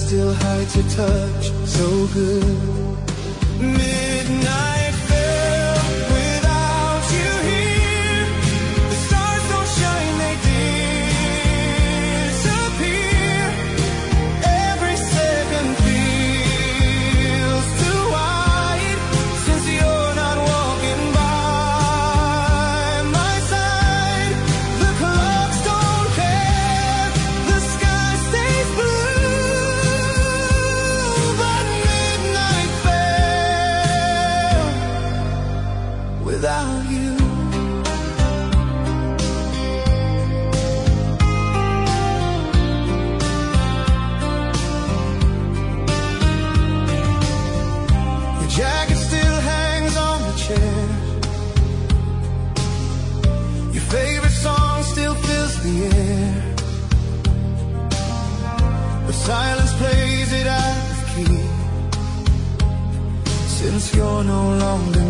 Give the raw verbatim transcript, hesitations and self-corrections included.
still hard to touch, so good. Midnight fell without you here. The stars don't shine, they disappear. Every second feels too wide since you're not walking by my side. The clocks don't care, the sky stays blue, but midnight fell without you. Your jacket still hangs on the chair. Your favorite song still fills the air, but silence plays it out of key since you're no longer